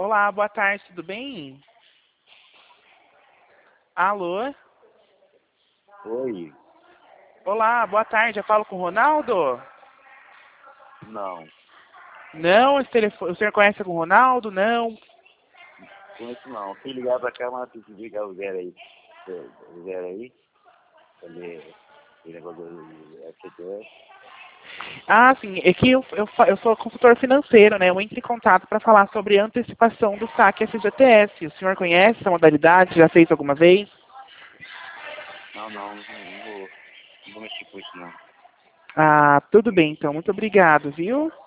Olá, boa tarde, tudo bem? Alô? Oi? Olá, boa tarde, eu falo com o Ronaldo? Não, Não, o senhor conhece com o Ronaldo? Não. conheço não. Fui ligar pra cá, mas preciso ligar o zero aí. O zero aí, cadê o negócio do FGTS? Ah, sim, é que eu sou consultor financeiro, né? Eu entro em contato para falar sobre antecipação do saque FGTS. O senhor conhece essa modalidade? Já fez alguma vez? Não vou mexer com isso não. Ah, tudo bem, então. Muito obrigado, viu?